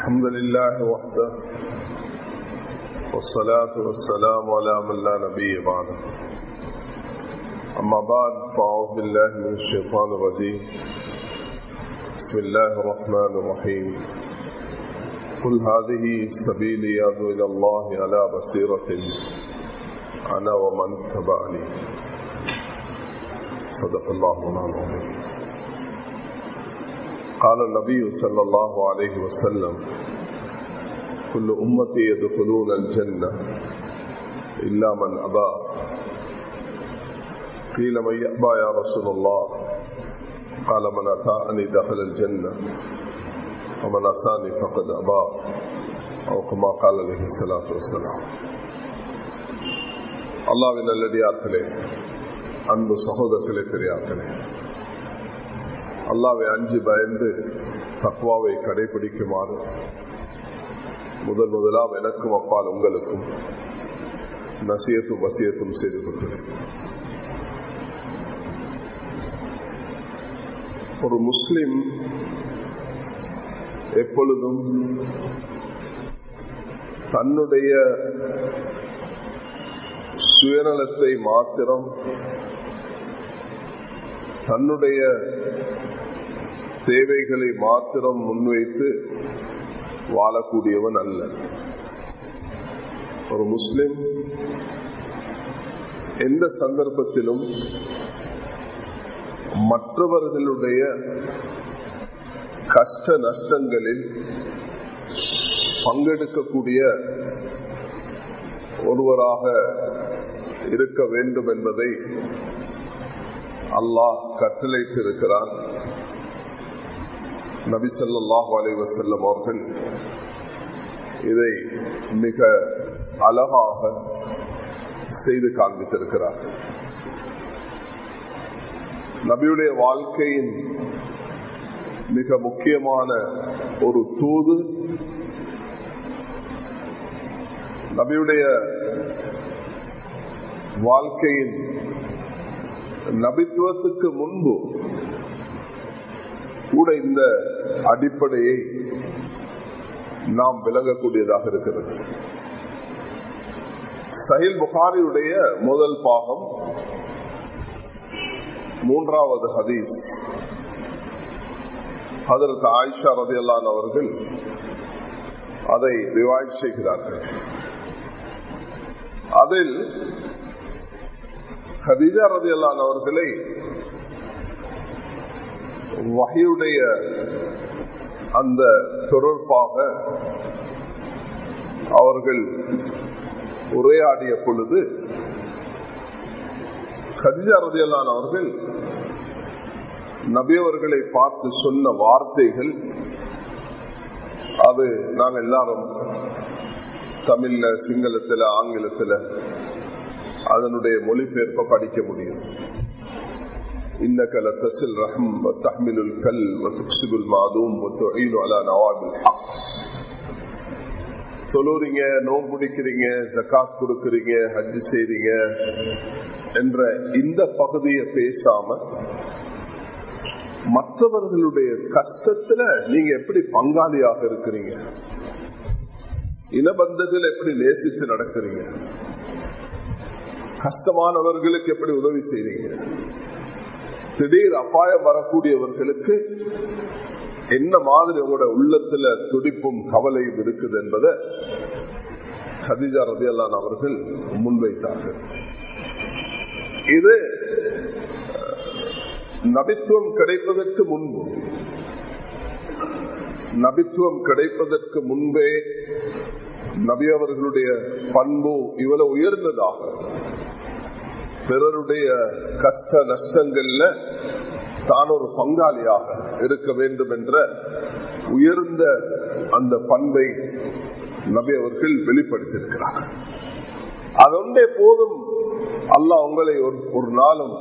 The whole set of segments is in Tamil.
الحمد لله وحده والصلاة والسلام على من لا نبي بعده. أما بعد فأعوذ بالله من الشيطان الرجيم. بسم الله الرحمن الرحيم. قل هذه سبيلي أدعو إلى الله على بصيرة أنا ومن اتبعني. صدق الله العظيم. قال النبي صلى الله عليه وسلم: كل أمتي يدخلون الجنة إلا من أبى. قيل من يأبى يا رسول الله؟ قال من أطاعني دخل الجنة ومن عصاني فقد أبى، أو كما قال عليه الصلاة والسلام. அல்லாஹ்வின் நல்லடியார்களே, அன்பு சகோதரர்களே, பெரியார்களே, அல்லாஹ்வை அஞ்சி பயந்து தக்வாவை கடைபிடிக்குமாறு முதலாக எனக்கும் அப்பால் உங்களுக்கும் நசியத்தும் வசியத்தும் செய்து கொள்கிறேன். ஒரு முஸ்லிம் எப்பொழுதும் தன்னுடைய சுயநலத்தை மாத்திரம், தன்னுடைய தேவைகளை மாத்திரம் முன்வைத்து வாழக்கூடியவன் அல்ல. ஒரு முஸ்லிம் எந்த சந்தர்ப்பத்திலும் மற்றவர்களுடைய கஷ்ட நஷ்டங்களில் பங்கெடுக்கக்கூடிய ஒருவராக இருக்க வேண்டும் என்பதை அல்லாஹ் கட்டளையிட்டிருக்கிறான். நபி ஸல்லல்லாஹு அலைஹி வஸல்லம் அவர்கள் இதை மிக அழகாக செய்து காண்பித்திருக்கிறார். நபியுடைய வாழ்க்கையின் மிக முக்கியமான ஒரு தூது, நபியுடைய வாழ்க்கையின் நபித்துவத்துக்கு முன்பு கூட இந்த அடிப்படையை நாம் விளங்கக்கூடியதாக இருக்கிறது. சஹீஹ் புகாரியுடைய முதல் பாகம் 3வது ஹதீஸ். ஹஜ்ரத் ஆயிஷா ரலியல்லாஹு அன்ஹா அவர்கள் அதை ரிவாயத் செய்கிறார்கள். அதில் ஹதீஜா ரலியல்லாஹு அன்ஹா அவர்களை வஹீயுடைய அந்த தொடர்பாக அவர்கள் உரையாடிய பொழுது கதீஜா ரலியல்லாஹு அன்ஹா அவர்கள் நபி அவர்களை பார்த்து சொன்ன வார்த்தைகள், அது நாங்கள் எல்லாரும் தமிழ்ல, சிங்களத்துல, ஆங்கிலத்துல அதனுடைய மொழிபெயர்ப்ப படிக்க முடியும். إنك لتصل الرحم وتحمل الكل وتكسب المعدوم وتعين على نوائب الحق. தொழுறீங்க, நோன்பு பிடிக்கிறீங்க, ஜகாத் கொடுக்கறீங்க, ஹஜ் செய்றீங்க என்ற இந்த பகுதியை பேசாம மற்றவர்களுடைய கஷ்டத்துல நீங்க எப்படி பங்காளியாக இருக்கிறீங்க, இனபந்தத்தில் எப்படி நேசித்து நடக்கிறீங்க, கஷ்டமானவர்களுக்கு எப்படி உதவி செய்றீங்க, திடீர் அபாயம் வரக்கூடியவர்களுக்கு என்ன மாதிரி உங்களோட உள்ளத்துல துடிப்பும் கவலையும் இருக்குது என்பதை கதீஜா ரலியல்லாஹு அன்ஹா அவர்கள் முன்வைத்தார்கள். இது நபித்துவம் கிடைப்பதற்கு முன்பே நபி அவர்களுடைய பண்பு இவ்வளவு உயர்ந்ததாக, பிறருடைய கஷ்ட நஷ்டங்கள்ல தான் ஒரு பங்காளியாக இருக்க வேண்டும் என்ற உயர்ந்த அந்த பண்பை நபி அவர்கள் வெளிப்படுத்தியிருக்கிறார். அதொன்றே போதும், அல்லாஹ் உங்களை ஒரு நாளும்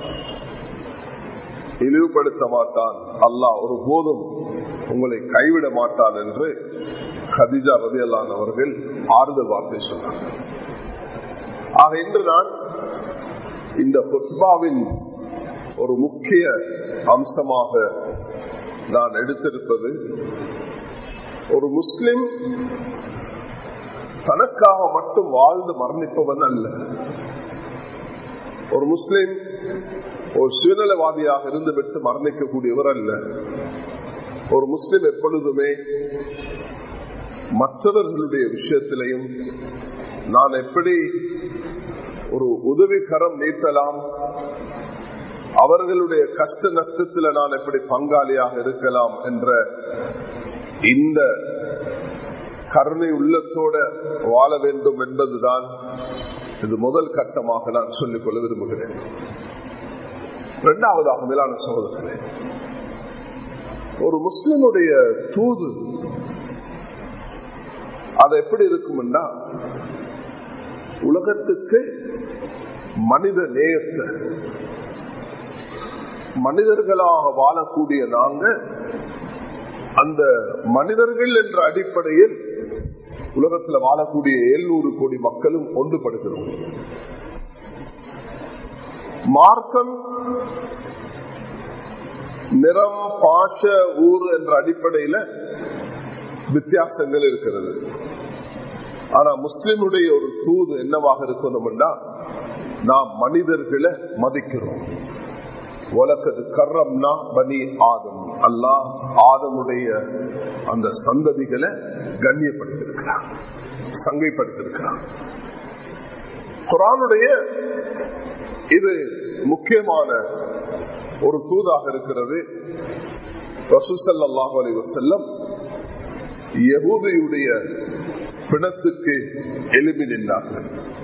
இழிவுபடுத்த மாட்டான், அல்லாஹ் ஒரு போதும் உங்களை கைவிட மாட்டான் என்று கதீஜா ரலியல்லாஹு அன்ஹா அவர்கள் ஆறுதல் வார்த்தை சொன்னார். ஆக இன்று நான் இந்த குத்பாவின் ஒரு முக்கிய அம்சமாக நான் எடுத்திருப்பது ஒரு முஸ்லிம் தனக்காக மட்டும் வாழ்ந்து மரணிப்பவன் அல்ல. ஒரு முஸ்லிம் ஒரு சுயநலவாதியாக இருந்து விட்டு மரணிக்கக்கூடியவர் அல்ல. ஒரு முஸ்லிம் எப்பொழுதுமே மற்றவர்களுடைய விஷயத்திலையும் நான் எப்படி ஒரு உதவிகரம் நீட்டலாம், அவர்களுடைய கஷ்ட நஷ்டத்தில் நான் எப்படி பங்காளியாக இருக்கலாம் என்ற இந்த கருணை உள்ளத்தோட வாழ வேண்டும் என்பதுதான் இது முதல் கட்டமாக நான் சொல்லிக் கொள்ள விரும்புகிறேன். இரண்டாவதாக மேலான சகோதரர்களே, ஒரு முஸ்லிமுடைய தூது அது எப்படி இருக்கும்னா, உலகத்துக்கு மனித நேயத்தை, மனிதர்களாக வாழக்கூடிய நாங்க அந்த மனிதர்கள் என்ற அடிப்படையில் உலகத்தில் வாழக்கூடிய 700 கோடி மக்களும் ஒன்றுபடுகிறோம். மார்க்கம், நிறம், பாஷ, ஊர் என்ற அடிப்படையில வித்தியாசங்கள் இருக்கிறது. ஆனா முஸ்லிமுடைய ஒரு தூது என்னவாக இருக்கணும்னா, நாம் மனிதர்களை மதிக்கிறோம். வலக்கது கர்ரம்னா பனி ஆதம், அல்லாஹ் ஆதமுடைய அந்த சந்ததிகளை கண்ணியப்படுத்திருக்கிறார், சங்கைப்படுத்திருக்கிறார். குர்ஆனுடைய இது முக்கியமான ஒரு தூதாக இருக்கிறது. ரசூல் ஸல்லல்லாஹு அலைஹி வஸல்லம் யஹூதியுடைய பிணத்துக்கு எழுப்பி நின்றார்கள்.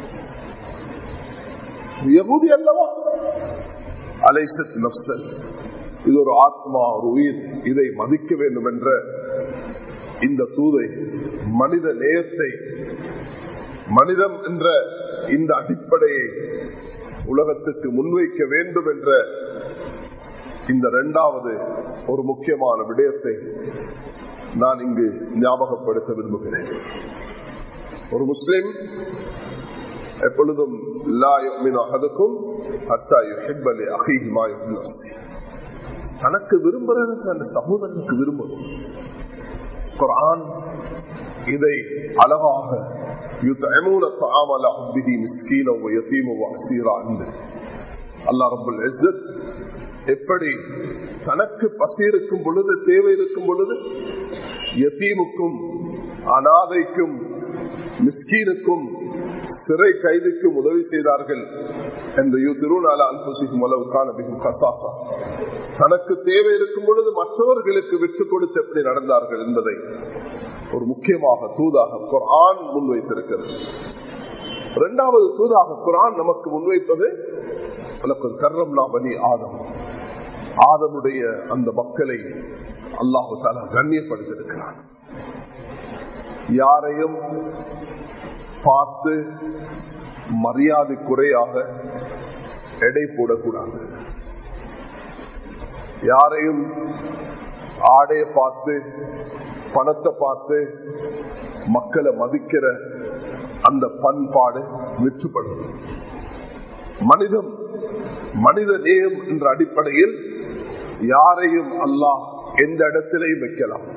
யஹூதி அல்லவா, அலைஸத் நஃப்ஸன், இது ஒரு ஆத்மா, ஒரு உயிர், இதை மதிக்க வேண்டும் என்ற இந்த தூதை, மனித நேயத்தை, மனிதம் என்ற இந்த அடிப்படையை உலகத்துக்கு முன்வைக்க வேண்டும் என்ற இந்த இரண்டாவது ஒரு முக்கியமான விடயத்தை நான் இங்கு ஞாபகப்படுத்த விரும்புகிறேன். ஒரு முஸ்லிம் எப்பொழுதும் லா யுமினு அஹதுக்கும் ஹத்தா யுஹிப்ப லி அஹீஹி மா யுஹிப்பு லினஃப்ஸிஹி, தனக்கு விரும்புறதுக்கு அந்த சகோதரனுக்கு விரும்பும். குர்ஆன் இதை அழகாக யுத்இமூன த்ஆம அலா ஹுப்பிஹி மிஸ்கீனன் வ யதீமன் வ அஸீரா என்று அல்லாஹ் ரப்புல் இஸ்ஸத் எப்படி தனக்கு பசி இருக்கும் பொழுது, தேவை இருக்கும் பொழுது யதீமுக்கும், அனாதைக்கும், மிஸ்கீனுக்கும், சிறை கைதிக்கும் உதவி செய்தார்கள் என்று தனக்கு தேவை இருக்கும் பொழுது மற்றவர்களுக்கு விட்டுக் கொடுத்து எப்படி நடந்தார்கள் என்பதை ஒரு முக்கியமாக தூதாக குர்ஆன் முன்வைத்திருக்கிறது. இரண்டாவது தூதாக குர்ஆன் நமக்கு முன்வைப்பது கர்ரம்னா பனி ஆதம், ஆதமுடைய அந்த மக்களை அல்லாஹ் தஆலா கண்ணியப்படுத்தியிருக்கிறான். யாரையும் பார்த்து மரியாதை குறையாக எடை போடக்கூடாது. யாரையும் ஆடைய பார்த்து, பணத்தை பார்த்து மக்களை மதிக்கிற அந்த பண்பாடு விற்றுப்படும். மனிதம், மனித நேயம் என்ற அடிப்படையில் யாரையும் அல்லாஹ் எந்த இடத்திலையும் வைக்கலாம்.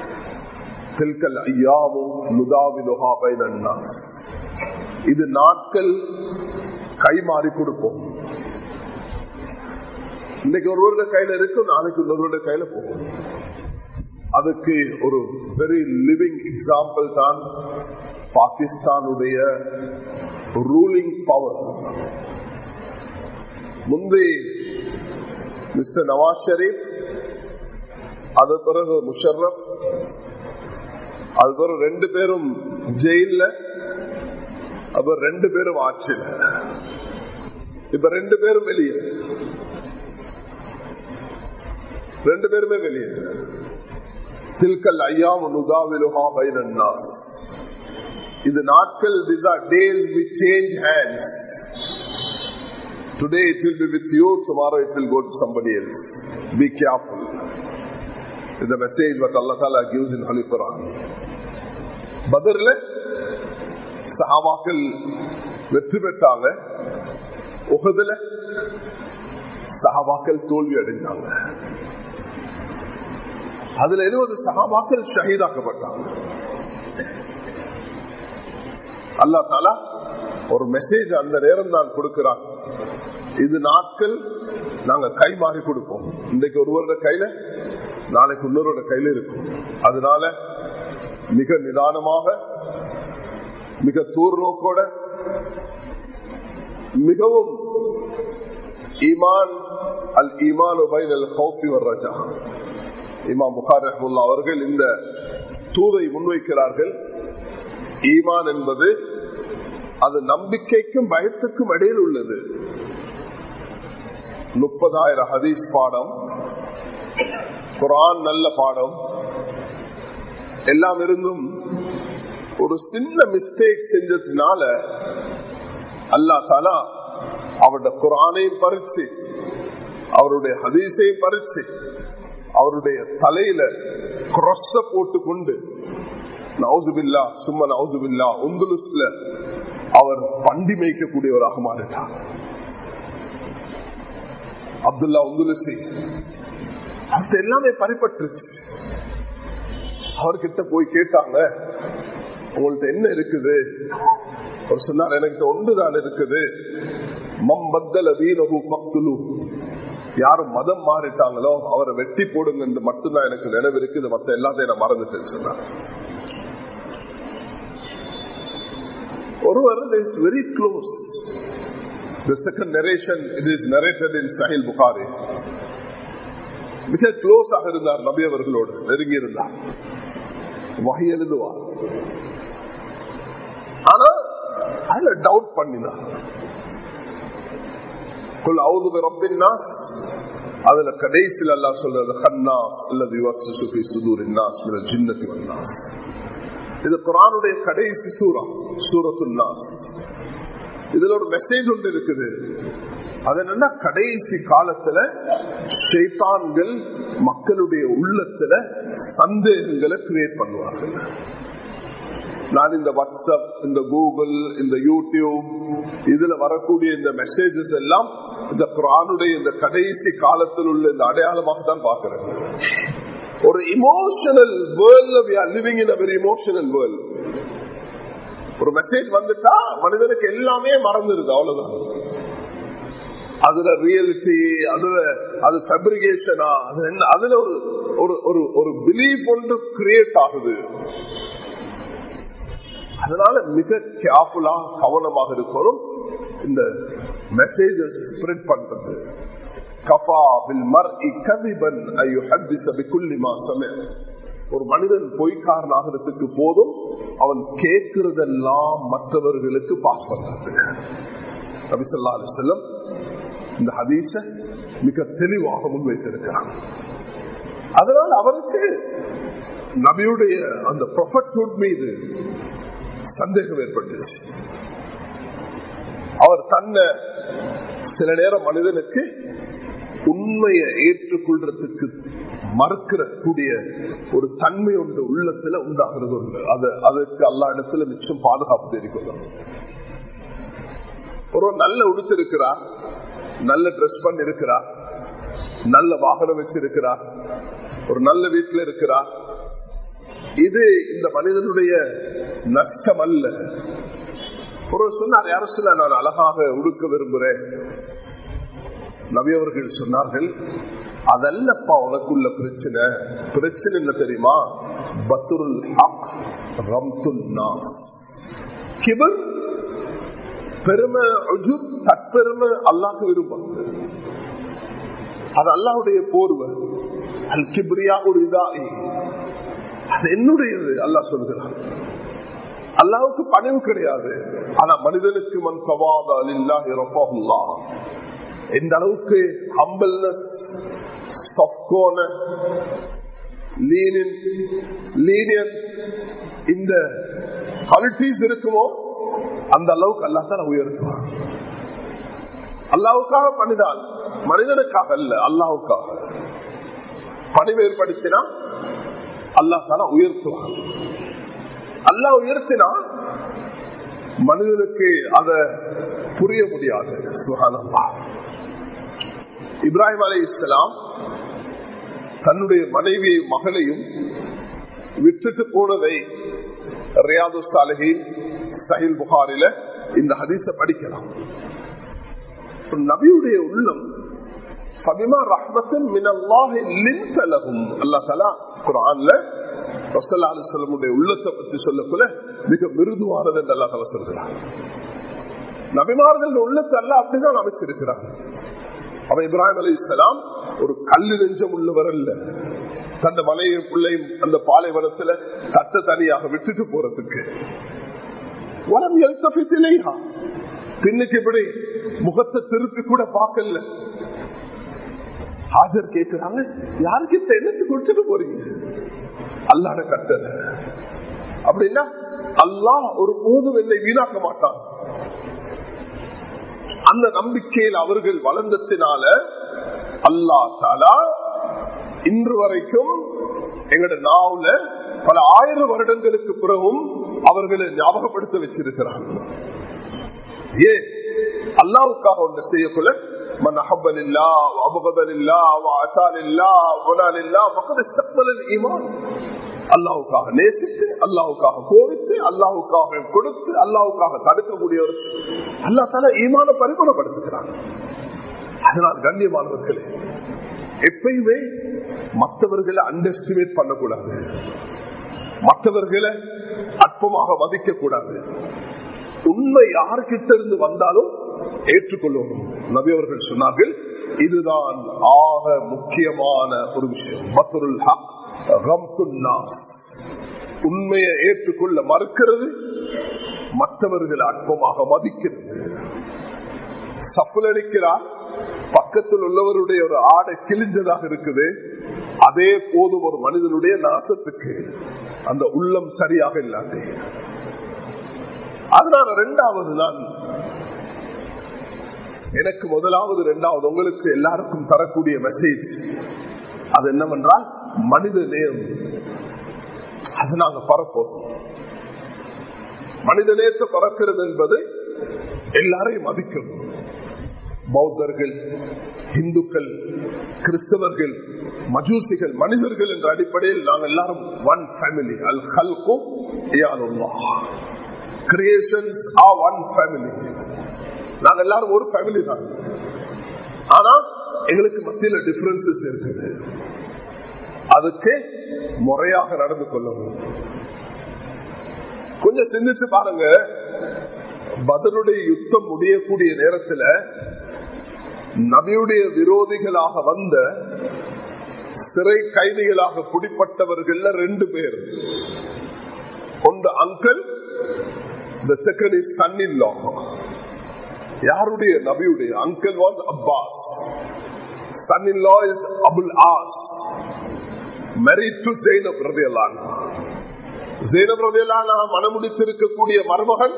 இது நாட்கள் கைமாறி கொடுப்போம். இன்னைக்கு ஒருவருடைய கையில இருக்கும், நாளைக்கு இன்னொருவருடைய கையில போகும். அதுக்கு ஒரு வெரி லிவிங் எக்ஸாம்பிள் தான் பாகிஸ்தானுடைய ரூலிங் பவர். முந்தி மிஸ்டர் நவாஸ் ஷரீப், அது பிறகு முஷர்ரப், அது பிறகு 2 பேரும் ஜெயில, அப்புறம் 2 பேரும் ஆட்சியில், இப்ப 2 பேரும் வெளியே, 2 பேருமே வெளியே. தில்கல் ஐயாம் நுதாவிலுஹா பைனன் நாஸ். இது நாட்கள், these are days we change hands. Today it will be with you, tomorrow it will go to somebody else. Be careful. It's the message what Allah Ta'ala gives in Holy Quran. பத்ர்ல சஹாபாக்கள் வெற்றி பெற்றாங்க, உஹதுல சஹாபாக்கள் தோல்வி அடைந்தாங்க. அதுல 70 சஹாபாக்கள் ஷஹீதாக்கப்பட்டாங்க. அல்லாஹ் தஆலா ஒரு மெசேஜ் அந்த நேரம் தான் கொடுக்கிறான். இது நாட்கள் நாங்க கை மாறி கொடுப்போம். இன்றைக்கு ஒருவரோட கையில நாளைக்கு இன்னொருவரோட கையில இருக்கும். அதனால மிக நிதானமாக, மிக தூர்நோக்கோட, மிகவும் ஈமான் அல் ஈமான் பைனல் ஹௌஃபி வல் ரஜா. இமாம் புகாரி ரஹ்மத்துல்லாஹி அவர்கள் இந்த தூதை முன்வைக்கிறார்கள். ஈமான் என்பது அது நம்பிக்கைக்கும் பயத்துக்கும் இடையில் உள்ளது. 30,000 ஹதீஸ் பாடம், குர்ஆன் நல்ல பாடம் எல்லாம் இருந்தும் ஒரு சின்ன மிஸ்டேக் செஞ்சதுனால அல்லாஹ் தஆலா அவருடைய குர்ஆனையும் பறிச்சு, அவருடைய ஹதீஸையும் பறிச்சு, அவருடைய தலையில கிராஸ போட்டு கொண்டு நவுதுபில்லா சும்மா நவுதுபில்லா உந்துலுஸ்ல அவர் பண்டி மேய்க்கக்கூடியவராக மாறிட்டார். அப்துல்லா உந்துலுசி அது எல்லாமே பறிபட்டுருச்சு. அவர்கிட்ட போய் கேட்டாங்க, உங்கள்ட்ட என்ன இருக்குது? அவர் சொன்னார், எனக்கு ஒன்றுதான் இருக்குது. மம்பத்தல் அதீனஹு ஃபக்துலு, யாரும் மதம் மாறிட்டாங்களோ அவரை வெட்டி போடுங்க என்று மட்டும்தான் எனக்கு நினைவு இருக்குது, மற்ற எல்லாத்தையும் நான் மறந்துட்டேன்னு சொன்னார். ஒருவர் is very close. The second narration, it is narrated in Sahih Bukhari. மிக க்ளோஸ் ஆக இருந்தார், நபி அவர்களோடு நெருங்கி இருந்தார், வஹி எழுதுவார். ஆனா அதுல டவுட் பண்ணினார். குல் அஊது பிரப்பின் நாஸ், அதுல கடைசியில் அல்லாஹ் சொல்றது கன்னா அல்லது யுவஸ்ஸிசு ஃபீ சுதூரின் நாஸ் மினல் ஜின்னத்தி வன் நாஸ். இது குர்ஆனுடைய கடைசி சூரா, சூரத்துன் நாஸ். இதுல ஒரு மெசேஜ் ஒன்று இருக்குது. அது என்னன்னா, கடைசி காலத்துல ஷைத்தான்கள் மக்களுடைய உள்ளத்துல சந்தேகங்களை கிரியேட் பண்ணுவார்கள். நான் இந்த வாட்ஸ்அப், இந்த கூகுள், இந்த யூடியூப், இதுல வரக்கூடிய இந்த மெசேஜஸ் எல்லாம் இந்த குர்ஆனுடைய இந்த கடைசி காலத்தில் உள்ள இந்த அடையாளமாக தான் பார்க்கிறேன். ஒரு இமோஷனல் வேர்ல்ட்ல we are living in a very emotional world. ஒரு மெசேஜ் வந்துட்டா மனிதனுக்கு எல்லாமே மறந்துருது, அவ்வளவுதான். அதுல ரியலிட்டி, அது ஃபேப்ரிகேஷனா, அதுல ஒரு பிலீஃப் ஒன்று கிரியேட் ஆகுது. அதனால மிக கேர்ஃபுல்லா கவனமாக இருக்கணும் இந்த மெசேஜ் ஸ்ப்ரெட் பண்றது. கஃபா பில் மர்இ கதிபன் ஐ யுஹத்திஸ பிகுல்லி மா சமிஅ. ஒரு மனிதன் பொய்க்காரன் ஆகிறதுக்கு போதும் அவன் கேட்கிறதெல்லாம் மற்றவர்களுக்கு பாஸ் பண்றது. நபி ஸல்லல்லாஹு அலைஹி வஸல்லம் இந்த ஹதீஸ மிக தெளிவாக முன்வைத்திருக்கிறார். அதனால் அவருக்கு நபியுடைய அந்த ப்ரொஃபட்ஹுட் மீது சந்தேகம் ஏற்பட்டுச்சு. அவர் தன்னை சில நேரம் மனிதனுக்கு உண்மையை ஏற்றுக்கொள்றதுக்கு மறுக்கிற கூடிய ஒரு தன்மை ஒன்று உள்ளத்துல உண்டாகிறது உண்டு. அதற்கு அல்லா இடத்துல நிச்சயம் பாதுகாப்பு தெரிவிக்கணும். ஒரு நல்ல உடுத்திருக்கிறார், நல்ல ட்ரெஸ் பண்ணி இருக்கிறார், நல்ல வாகனம் வச்சிருக்கிறார், ஒரு நல்ல வீட்டில் இருக்கிறார். இது இந்த மனிதனுடைய நஷ்டம் அல்ல. ஒரு சொன்னார், யாரும் சொல்ல நான் அழகாக உடுக்க விரும்புகிறேன். நபி அவர்கள் சொன்னார்கள், அதல்லப்பா உனக்குள்ள பிரச்சனை. பிரச்சனை என்ன தெரியுமா? பத்ருல் ஹக் ரம்துல் நாஸ். கிபர், பெருமை, உஜுப், தற்பெருமை அல்லாஹ் விரும்பாது. அது அல்லாஹ்வுடைய போர்வை. அல் கிப்ரியா ஒரு இதாயி, அது என்னுடையது அல்லாஹ் சொல்கிறான். அல்லாஹ்வுக்கு பணிவு கிடையாது. ஆனா மனிதனுக்கு மன் தவாதா லில்லாஹி ரஃபஹுல்லாஹ். எந்த அளவுக்கு ஹம்பிள்னஸ், சாஃப்ட்கோர்ன, லீனியன்ஸ், இந்த குவாலிட்டிஸ் இருக்குமோ அந்த அளவுக்கு அல்லாஹ் தான் உயர்த்துவான். அல்லாஹ்வுக்காக பணிதான், மனிதனுக்காக அல்ல, அல்லாஹ்வுக்காக பணிவு ஏற்படுத்தினா அல்லாஹ் தான் உயர்த்துவான். அல்லாஹ் உயர்த்தினா மனிதனுக்கு அத புரிய முடியாது. சுப்ஹானல்லாஹ். இப்ராஹிம் அலைஹிஸ்ஸலாம் தன்னுடைய மனைவியையும் மகளையும் விட்டுட்டு போனதை ரியாது சாலிஹீன் சஹீஹ் புகாரில இந்த ஹதீஸை படிக்கலாம். நபியுடைய உள்ளம் ஃபபிமா ரஹ்மத்தின் மினல்லாஹி லின்த லஹும். அல்லாஹ் தஆலா குர்ஆன்ல ரசூலுல்லாஹி அலைஹி வஸல்லம் உள்ளத்தை பற்றி சொல்லக்குள்ள மிக மிருதுவானது என்று அல்லாஹ் தஆலா சொல்கிறார். நபிமார்கள் உள்ளத்தை அல்லாஹ் அப்படிதான் அமைச்சிருக்கிறார். அவன் இப்ராஹிம் அலைஹிஸ்ஸலாம் ஒரு கல்லு நெஞ்சம் உள்ளவர் அல்ல. தந்த மனைவியும் பிள்ளையும் அந்த பாலைவனத்துல தட்ட தனியாக விட்டுட்டு போறதுக்கு பின்னுக்கு இப்படி முகத்தை திருப்பி கூட பார்க்கல. ஹாஜர் கேட்கிறாங்க, யாருக்கிட்ட என்னத்து கொடுத்துட்டு போறீங்க? அல்லாஹ்வோட கட்டளை அப்படின்னா அல்லாஹ் ஒரு போதும் என்னை வீணாக்க மாட்டான். அந்த நம்பிக்கையில் அவர்கள் வளர்ந்ததினால அல்லாஹ் தஆலா இன்று வரைக்கும் எங்களோட நாவுல பல 1000 வருடங்களுக்கு பிறகும் அவர்களை ஞாபகப்படுத்த வச்சிருக்கிறார். ஏன் அல்லாஹ்வுக்காக ஒன்று செய்யக்குள்ள மன் அஹப்பலில்லாஹ் வ அபகதலில்லாஹ் வ அஸாலில்லாஹ் வ நலில்லாஹ் ஃபகத் இஸ்தக்பலல் ஈமான். அல்லாஹ்வுக்காக நேசித்து, அல்லாஹ்வுக்காக கோவித்து, அல்லாஹ்வுக்காக கொடுத்து, அல்லாஹ்வுக்காக தடுக்கக்கூடியவர் அல்லாஹ் தஆலா ஈமானை பரிபூர்ணப்படுத்துகிறார். அதனால் கண்ணியமானவர்களே, எப்பயுமே மற்றவர்களை அண்டர் எஸ்டிமேட் பண்ணக்கூடாது, மற்றவர்களை அற்பமாக மதிக்க கூடாது. உண்மை யாருக்கிட்ட இருந்து வந்தாலும் ஏற்றுக்கொள்ளணும். நபி அவர்கள் சொன்னார்கள், இதுதான் ஆக முக்கியமான ஒரு விஷயம். பத்ருல் ஹக் கம்துன் நாஸ். உண்மையை ஏற்றுக்கொள்ள மறுக்கிறது, மற்றவர்களை அற்பமாக மதிக்கிறது. சப்புலடிக்கிறார், பக்கத்தில் உள்ளவருடைய ஒரு ஆடை கிழிஞ்சதாக இருக்குது, அதே போதும் ஒரு மனிதனுடைய நாசத்துக்கு. அந்த உள்ளம் சரியாக இல்லாது. அதனால இரண்டாவது நான் எனக்கு முதலாவது இரண்டாவது உங்களுக்கு எல்லாருக்கும் தரக்கூடிய மெசேஜ் அது என்னவென்றால் மனித நேயம். அது நாங்க பரப்போம். மனித நேயத்தை பரப்புறது என்பது எல்லாரையும் மதிக்கணும். பௌத்தர்கள், இந்துக்கள், கிறிஸ்தவர்கள், மஜூசிகள், மனிதர்கள் என்ற அடிப்படையில் நாங்கள் எல்லாரும் ஒன் ஃபேமிலி. அல் ஹல்கு இயாலுல்லாஹ். Creations are one family. நாங்கள் எல்லாரும் ஒரு ஃபேமிலி தான். ஆனா எங்களுக்கு மத்தியில டிஃபரன்சஸ் இருக்குது. அதுக்கு முறையாக நடந்து கொள்ளணும். கொஞ்சம் சிந்திச்சு பாருங்க. பத்ருடைய யுத்தம் முடியக்கூடிய நேரத்தில் நபியுடைய விரோதிகளாக வந்த சிறை கைதிகளாக பிடிப்பட்டவர்கள் 2 பேர். ஒன்று uncle, the second is son-in-law. யாருடைய? நபியுடைய. Uncle was Abbas, son-in-law is Abul As, married to Zainab radhiyallahu anha. Zainab radhiyallahu anha மணமுடித்திருக்கக்கூடிய மருமகன்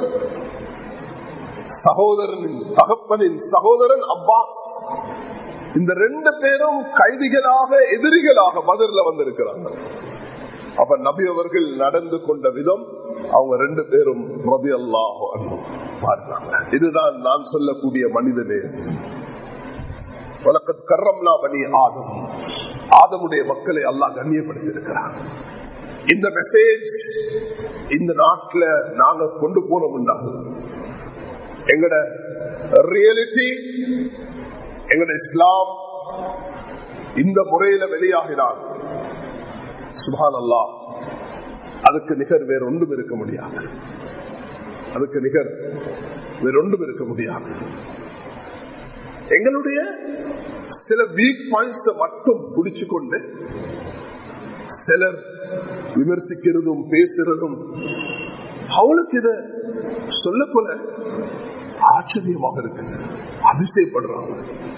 சகோதரனின் தகப்பனின் சகோதரன் அப்பாஸ். இந்த 2 பேரும் கைதிகளாக எதிரிகளாக பத்ர்ல வந்திருக்கிறாங்க. அப்ப நபி அவர்கள் நடந்து கொண்ட விதம் அவங்க 2 பேரும் ரலியல்லாஹு அன்ஹு பார்த்தாங்க. இதுதான் நான் சொல்லக்கூடிய மனிதனே. வலக்கத் கர்ரம்னா பனி ஆதம். ஆதமுடைய மக்களை அல்லாஹ் கண்ணியப்படுத்தியிருக்கிறார். இந்த மெசேஜ் இந்த நாட்டில் நாங்க கொண்டு போனோம்னா எங்கட ரியாலிட்டி, எங்கட இஸ்லாம் இந்த முறையில வெளியாகினார். சுப்ஹானல்லாஹ், அதுக்கு நிகர் வேற ஒன்றும் இருக்க முடியாது. அதுக்கு நிகர் வேற ஒன்றும் இருக்க முடியாது. எங்களுடைய சில வீக் பாயிண்ட்ஸ் மட்டும் பிடிச்சு கொண்டு சிலர் விமர்சிக்கிறதும் பேசுறதும் அவளுக்கு இத சொல்ல போல ஆச்சரியமாக இருக்கு. அதிசயப்படுறாங்க.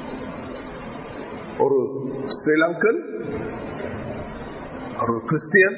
ஒரு ஸ்ரீலங்கன், ஒரு கிறிஸ்டியன்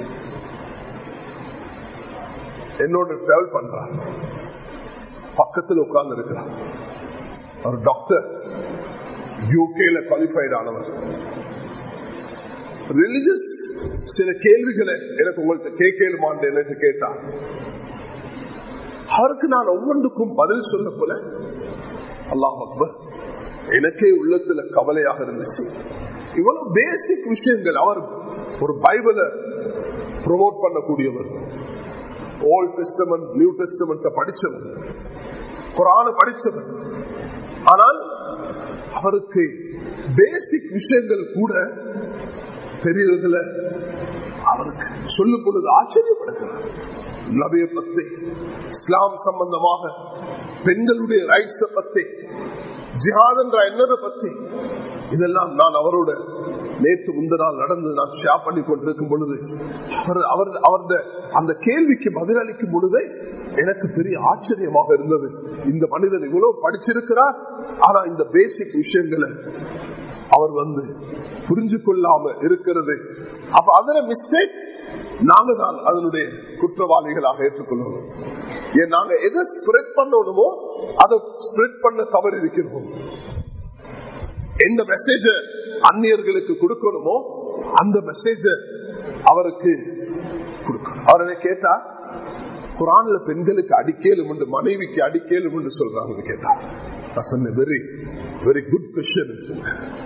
என்னோட டிராவல் பண்றான். பக்கத்தில் உட்கார்ந்து இருக்கிறான். ஒரு டாக்டர், யூகேல குவாலிஃபைட் ஆனவர். ரிலிஜியஸ் சில கேள்விகளை எனக்கு உங்கள்கிட்ட கேட்கலுமான்னு எனக்கு கேட்டார். அவருக்கு நான் ஒவ்வொன்றுக்கும் பதில் சொல்ல போல அல்லாஹ் அக்பர், எனக்கே உள்ளத்துல கவலையாக இருந்துச்சு. இவ்வளவு பேசிக் விஷயங்கள். அவர் ஒரு பைபிளை ப்ரொமோட் பண்ணக்கூடியவர், ஓல்ட் டெஸ்டமென்ட் நியூ டெஸ்டமென்ட் படிச்சவர், குர்ஆனை படிச்சவர். ஆனால் அவருக்கு பேசிக் விஷயங்கள் கூட பெரியவர்களை அவருக்கு சொல்லும் பொழுது ஆச்சரியப்படுகிறார். நபியை பத்தி, இஸ்லாம் சம்பந்தமாக, பெண்களுடைய ரைட்ஸ பத்தி, ஜிஹாத் என்ற என்னதை பத்தி, இதெல்லாம் நான் அவரோட நேற்று முந்த நாள் நடந்து நான் ஷேர் பண்ணி கொண்டிருக்கும் பொழுது அவருடைய அந்த கேள்விக்கு பதிலளிக்கும் பொழுதே எனக்கு பெரிய ஆச்சரியமாக இருந்தது. இந்த மனிதன் இவ்வளவு படிச்சிருக்கிறார், ஆனா இந்த பேசிக் விஷயங்களை அவர் புரிஞ்சு கொள்ளாம இருக்கிறது. அப்ப அதுல மிஸ்டேக் நாங்க தான் அதனுடைய குற்றவாளிகளாக ஏற்றுக்கொள்ளணும். ஏன் நாங்க எதை ஸ்ப்ரெட் பண்ணணுமோ அதை ஸ்ப்ரெட் பண்ண தவறு இருக்கிறோம். எந்த மெசேஜ அந்நியர்களுக்கு கொடுக்கணுமோ அந்த மெசேஜ அவருக்கு கொடுக்கணும். அவரை கேட்டா குர்ஆன்ல பெண்களுக்கு அடிக்கலும் உண்டு, மனைவிக்கு அடிக்கலும் உண்டு சொல்றாங்க. கேட்டா நான் சொன்னேன், வெரி வெரி குட் கொஸ்டின்.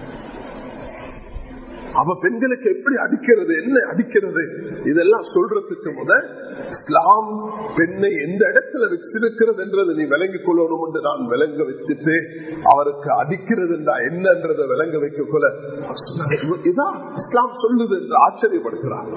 அவ பெண்களுக்கு எப்படி அடிக்கிறது, என்ன அடிக்கிறது, இதெல்லாம் சொல்றதுக்கு முதல் இஸ்லாம் பெண்ணை எந்த இடத்துல வச்சிருக்கிறது என்றதை நீ விளங்கிக் கொள்ளணும் என்று நான் விளங்க வச்சுட்டு அவருக்கு அடிக்கிறது என்னன்றதை விளங்க வைக்க கொள்ள இதான் இஸ்லாம் சொல்லுது என்று ஆச்சரியப்படுகிறார்.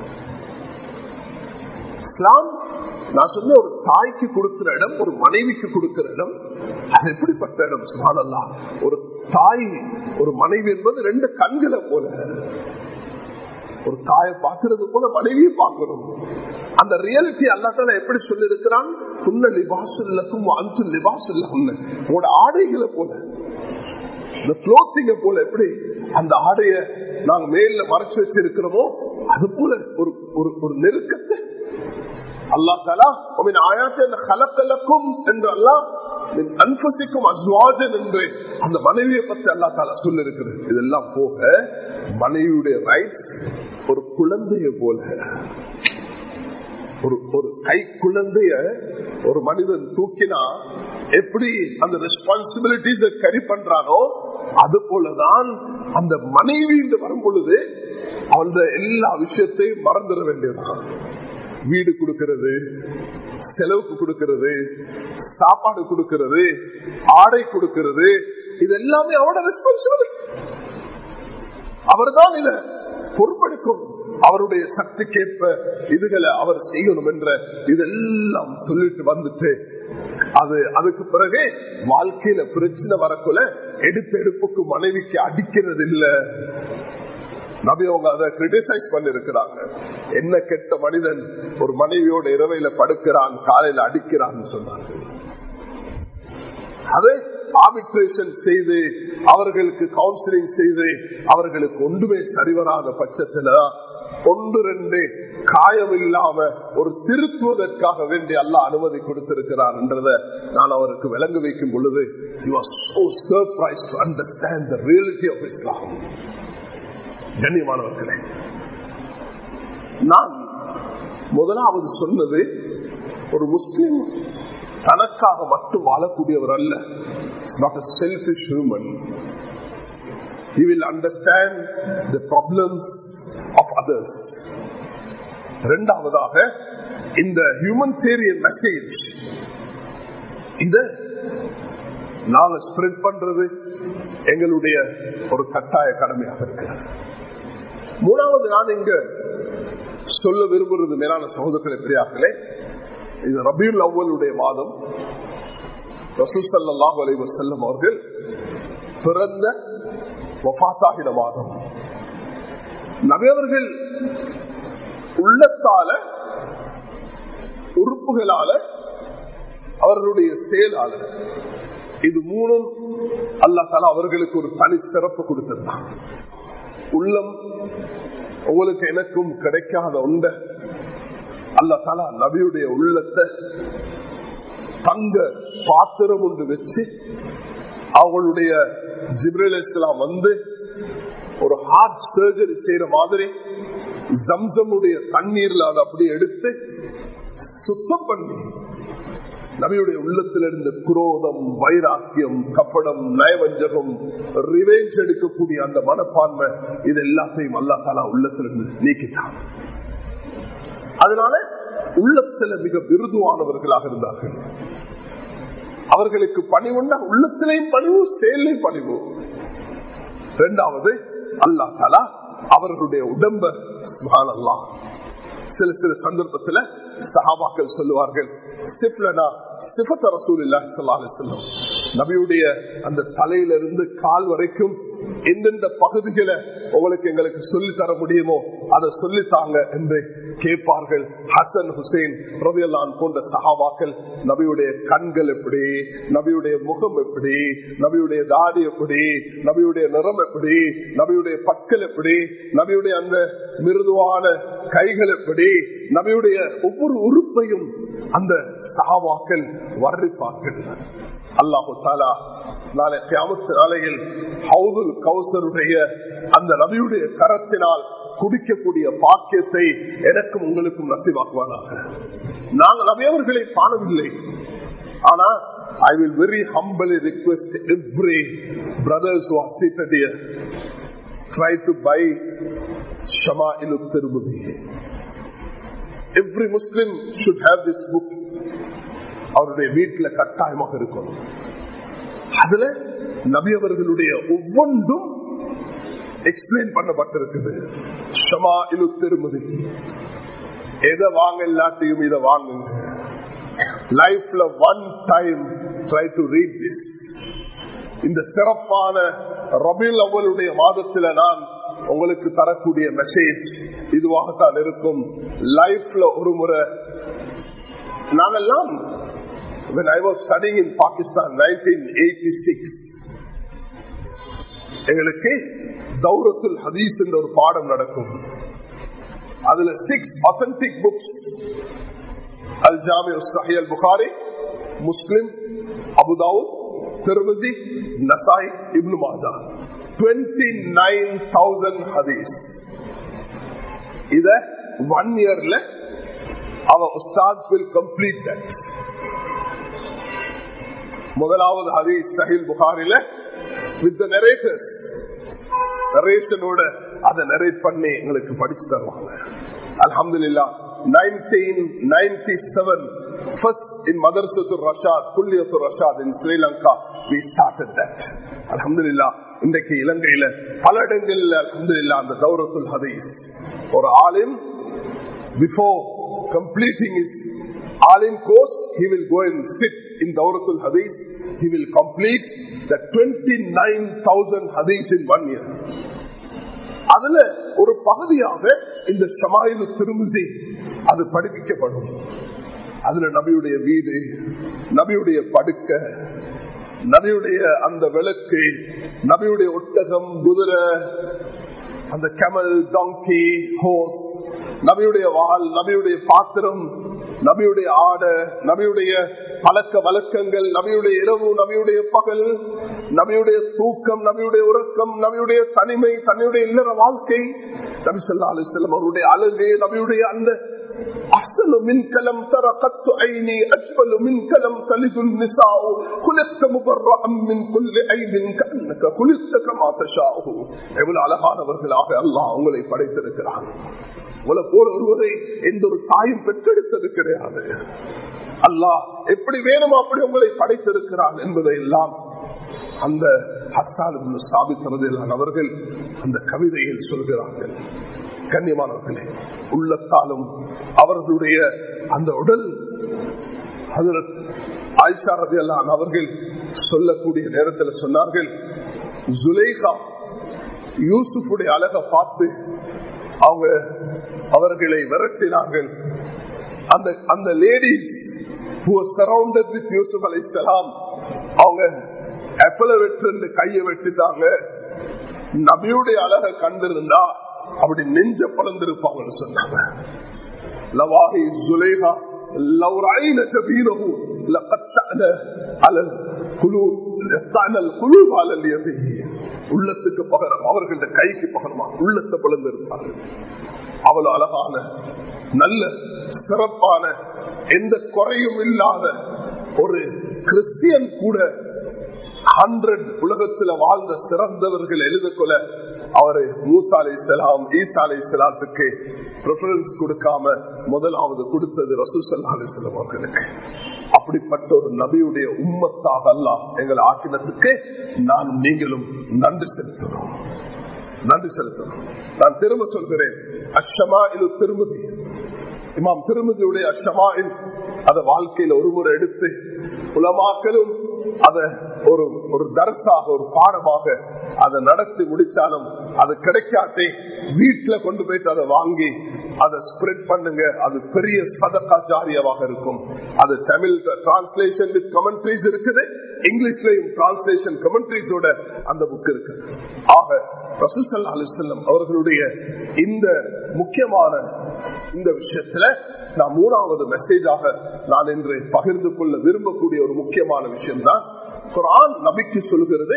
இஸ்லாம் நான் சொன்ன ஒரு தாய்க்கு கொடுக்கிற இடம், ஒரு மனைவிக்கு கொடுக்கிற இடம், அது எப்படிப்பட்ட இடம்? சுப்ஹானல்லாஹ். ஒரு தாய், ஒரு மனைவி என்பது ரெண்டு கண்களை போல. ஒரு தாயை பார்க்கிறது போல மனைவியை பார்க்கணும். அந்த ரியாலிட்டி அல்லாஹ் தஆலா எப்படி சொல்லி இருக்கிறான்? குன்ன லிபாசுல்லக்கும் அன்து லிபாசுல்லஹும். உங்களோட ஆடைகளை போல, இந்த க்ளோத்திங்க போல எப்படி அந்த ஆடைய நாங்க மேல மறைச்சு வச்சு இருக்கிறோமோ அது போல ஒரு நெருக்கத்தை அல்லாஹ் தஆலா என்று அந்த மனைவியை பற்றி அல்லாஹ் தஆலா சொல்லி இருக்கிறது. இதெல்லாம் போக மனைவியுடைய ரைட் ஒரு குழந்தைய போல, ஒரு கை குழந்தைய ஒரு மனிதன் தூக்கினா எப்படி அந்த ரெஸ்பான்சிபிலிட்டிஸ் கரி பண்றானோ அது போலதான் அந்த மனைவி வரும் பொழுது அந்த எல்லா விஷயத்தையும் மறந்துட வேண்டியதுதான். வீடு கொடுக்கிறது, செலவுக்கு கொடுக்கிறது, சாப்பாடு கொடுக்கிறது, ஆடை கொடுக்கிறது, இது எல்லாமே அவரோட ரெஸ்பான்சிபிலிட்டி. அவர் தான் இதை பொறுப்பெடுக்கும். அவருடைய சக்திக்கேற்ப இதுகளை அவர் செய்யணும் என்ற இதெல்லாம் சொல்லிட்டு வந்துட்டு அதுக்கு பிறகு வாழ்க்கையில பிரச்சனை வரக்குள்ள எடுப்புக்கு மனைவிக்கு அடிக்கிறது இல்ல. நபி அவங்க அதை கிரிட்டிசைஸ் பண்ணி இருக்கிறாங்க. என்ன கெட்ட மனிதன் ஒரு மனைவியோட இரவையில படுக்கிறான், காலையில அடிக்கிறான்னு சொன்னாங்க. அதை ஆர்பிட்ரேஷன் செய்து அவர்களுக்கு கவுன்சிலிங் செய்து அவர்களுக்கு ஒன்றுமே சரிவராத பட்சத்துல ஒன்று ரெண்டு காயம் இல்லாம ஒரு திருத்துவதற்காக வேண்டி அல்லாஹ் அனுமதி கொடுத்திருக்கிறார் என்றதை நான் அவருக்கு விளங்க வைக்கும் பொழுது he was so surprised to understand the reality of Islam. கண்ணியமானவர்களே, நான் முதலாவது சொன்னது ஒரு முஸ்லிம் தனக்காக மட்டும் வாழக்கூடியவர் அல்ல. not a selfish human. He will understand the problems of others. இரண்டாவதாக இந்த ஹியூமனிடேரியன் மெசேஜ் இத நாங்க ஸ்ப்ரெட் பண்றது எங்களுடைய ஒரு கட்டாய கடமையாக இருக்கிறது. மூணாவது நான் இங்க சொல்ல விரும்புறது மேலான சகோதரர்களே, பெரியார்களே, இது ரபியுல் அவ்வலுடைய மாதம். ரசூல் ஸல்லல்லாஹு அலைஹி வஸல்லம் அவர்கள் பிறந்த வஃபாத்தாகின மாதம். நபி அவர்கள் உள்ளத்தால, உறுப்புகளால, அவர்களுடைய செயலால, இது மூணும் அல்லாஹ் தஆலா அவர்களுக்கு ஒரு தனி சிறப்பு கொடுத்திருந்தார். உள்ளம் உங்களுக்கு எனக்கும் கிடைக்காத ஒன்றை அல்லாஹ் தஆலா நபியுடைய உள்ளத்தை தங்க பாத்திரம் ஒன்று வச்சு அவங்களுடைய ஜிப்ரீல் அலைஹிஸ்ஸலாம் ஒரு ஹார்ட் சர்ஜரி செய்யற மாதிரி ஜம்சமுடைய தண்ணீர்ல அதை அப்படியே எடுத்து சுத்தம் பண்ணி நபியுடைய உள்ளத்தில் இருந்த குரோதம், வைராக்கியம், கப்படம், நயவஞ்சகம், ரிவெஞ்ச் எடுக்கக்கூடிய அந்த மனப்பான்மை, இது எல்லாத்தையும் அல்லாஹ் தஆலா உள்ளத்திலிருந்து நீக்கிட்டான். அதனால உள்ளத்துல மிக விருதுவானவர்களாக இருந்தார்கள். அவர்களுக்கு பணிவுண்டா உள்ளத்திலையும் பணிவு, செயலையும் பணிவு. இரண்டாவது, அல்லாஹ் தஆலா அவர்களுடைய உடம்ப சுப்ஹானல்லாஹ் சில சில சந்தர்ப்பத்தில் சஹாபாக்கள் சொல்லுவார்கள், நபியுடைய அந்த தலையிலிருந்து கால் வரைக்கும் எந்தெந்த பகுதிகளை உங்களுக்கு எங்களுக்கு சொல்லி தர முடியுமோ அதை சொல்லித்தாங்க என்று கேட்பார்கள். ஹசன், ஹுசைன் ரலியல்லாஹு போன்ற சஹாபாக்கள் நபியுடைய கண்கள் எப்படி, நபியுடைய முகம் எப்படி, நபியுடைய தாடி எப்படி, நபியுடைய நிறம் எப்படி, நபியுடைய பற்கள் எப்படி, நபியுடைய அந்த மிருதுவான கைகள் எப்படி, நபியுடைய ஒவ்வொரு உறுப்பையும் அந்த சஹாபாக்கள் வர்ணிப்பார்கள். அல்லாஹு தஆலா நாளை கியாமத் நாளையில் ஹவுதுல் கௌசருடைய அந்த நபியுடைய கரத்தினால் குடிக்கக்கூடிய பாக்கியத்தை எனக்கும் உங்களுக்கும் நசிவாக்குவானாக. நாங்கள் நபியவர்களை காணவில்லை, ஆனா I will very humbly request every brothers who are seated here, try to buy Shama'il al-Tirmidhi. Every Muslim should have this book. அவருடைய வீட்டில் கட்டாயமாக இருக்கும். அதுல நபி அவர்களுடைய ஒவ்வொன்றும் எக்ஸ்பிளைன் பண்ணப்பட்டிருக்குது. ஷமாஇல் திர்மிதி, எதை வாங்க இல்லாட்டியும் இதை வாங்குங்க. லைஃப்ல one time try to read this. இந்த சிறப்பான ரபீல் அவ்வலுடைய மாதத்தில் நான் உங்களுக்கு தரக்கூடிய மெசேஜ் இதுவாகத்தான் இருக்கும். லைஃப்ல ஒரு முறை நானெல்லாம் when I was studying in Pakistan 1986, எங்களுக்கு தௌரத்துல் ஹதீஸ் என்ற ஒரு பாடம் நடக்கும். அதுல 6 authentic books, அல் ஜாமி ஸஹீஹ் அல் புகாரி, முஸ்லிம், அபு தாவூத், திர்மிதி, நசாயி, இப்னு மாஜா, 29,000 ஹதீஸ். இத 1 yearல our ustads will complete that. முதலாவது ஹதீஸ் ஸஹீஹ் புகாரில with the narrators, நரேஷனோட அதை நரேட் பண்ணி எங்களுக்கு படிச்சு தருவாங்க. அல்ஹம்துலில்லாஹ் 1997 first in Madrasatul Rashad, Kulliyatul Rashad in Sri Lanka we started that. அல்ஹம்துலில்லாஹ் இன்றைக்கு இலங்கையில பல இடங்களில் அல்ஹம்துலில்லாஹ் அந்த தௌரத்துல் ஹதீஸ் ஒரு ஆலிம் before completing his alim course he will go and sit in Dawratul Hadith. He will complete the 29,000 hadith in 1 year. அதுல ஒரு பகுதியாக இந்த ஷமாயில் திருமிதி அது படிக்கப்படும். அதுல நபியுடைய வீடு, நபியுடைய படுக்க, நபியுடைய அந்த விளக்கு, நபியுடைய ஒட்டகம், குதிரை, அந்த கமல், டாங்கி, ஹோஸ், நபியுடைய வாள், நபியுடைய பாத்திரம், நபியுடைய ஆடை, நபியுடைய பழக்க வழக்கங்கள், நபியுடைய இரவு, நபியுடைய பகல், நபியுடைய தூக்கம், நபியுடைய உறக்கம், நபியுடைய தனிமை, தன்னுடைய இல்லற வாழ்க்கை, நபி ஸல்லல்லாஹு அலைஹி வஸல்லம் அவருடைய அழகு, நபியுடைய அந்த أحسن منك لم تر قط عيني أجمل منك لم تلد النساء خلقت مبرأ من كل عيب كأنك خلقت كما تشاء. எவ்வளவு அழகானவர்களாக அல்லாஹ் உங்களை படைத்திருக்கிறான். உங்களை போல ஒருவரை எந்த ஒரு தாயும் பெற்றெடுத்தது கிடையாது. அல்லாஹ் எப்படி வேணுமோ அப்படி உங்களை படைத்திருக்கிறான் என்பதை எல்லாம் அந்த ஹஸ்ஸான் இப்னு சாபித் ரலியல்லாஹு அவர்கள் அந்த கவிதையில் சொல்கிறார்கள். கண்ணியமானவர்களே, உள்ளத்தாலும் அவர்களுடைய அந்த உடல் ஹஜ்ரத் ஆயிஷா ரலியல்லாஹு அவர்கள் சொல்லக்கூடிய நேரத்தில் சொன்னார்கள், ஜுலைஹா யூசுஃபுடைய அழகை பார்த்து அவங்க அவர்களை விரட்டினார்கள். அந்த lady who was surrounded with யூசுப் அலைஹிஸ்ஸலாம் அவங்க அப்பல வெட்டு கையை வெட்டிட்டாங்க. நபியுடைய அழகை கண்டிருந்தா அப்படி நெஞ்ச பழந்திருப்பாங்கன்னு சொன்னாங்க. லவாஹி ஜுலைஹா லவ் ரஅய்ன கபீரஹு லகத் தஅல அலல் குலூப் தஅனல் குலூப் அலல் யதிஹி. உள்ளத்துக்கு பகரம் அவர்களுடைய கைக்கு பகரமா உள்ளத்தை பழந்திருப்பார்கள். அவ்வளவு அழகான நல்ல சிறப்பான எந்த குறையும் இல்லாத ஒரு கிறிஸ்டியன் கூட 100 உலகத்துல வாழ்ந்த சிறந்தவர்கள் எழுதக்கொள்ள அவரு மூசா அலைஹிஸ்ஸலாம், ஈசா அலைஹிஸ்ஸலாத்துக்கு பிரெஃபரன்ஸ் கொடுக்காம முதலாவது கொடுத்தது ரசூல் ஸல்லல்லாஹு அலைஹி வஸல்லம் அவர்களுக்கு. அப்படிப்பட்ட ஒரு நபியுடைய உம்மத்தாக அல்லாஹ் எங்கள் ஆக்கினத்துக்கு நான் நீங்களும் நன்றி செலுத்தணும். நான் திரும்ப சொல்கிறேன், அஷ்ஷமாஇலு திருமதி, இமாம் திருமதியுடைய அஷ்ஷமாஇல் அதை வாழ்க்கையில ஒரு முறை எடுத்து உலமாக்களும் அதை ஒரு தர்ஸாக, ஒரு பாடமாக அதை நடத்தி முடிச்சாலும் அது கிடைக்காட்டே வீட்டுல கொண்டு போயிட்டு அதை வாங்கி அதை ஸ்ப்ரெட் பண்ணுங்க. அது பெரிய சதகா ஜாரியாவாக இருக்கும். அது தமிழ் டிரான்ஸ்லேஷன் வித் கமெண்ட்ரிஸ் இருக்குது, இங்கிலீஷ்லயும் டிரான்ஸ்லேஷன் கமெண்ட்ரிஸோட அந்த புக் இருக்கு. ஆக ரசூல் ஸல்லல்லாஹு அலைஹி வஸல்லம் அவர்களுடைய இந்த முக்கியமான இந்த விஷயத்துல நான் 3வது மெசேஜாக நான் இன்று பகிர்ந்து கொள்ள விரும்பக்கூடிய ஒரு முக்கியமான விஷயம் தான், குர்ஆன் நபிக்கு சொல்கிறது,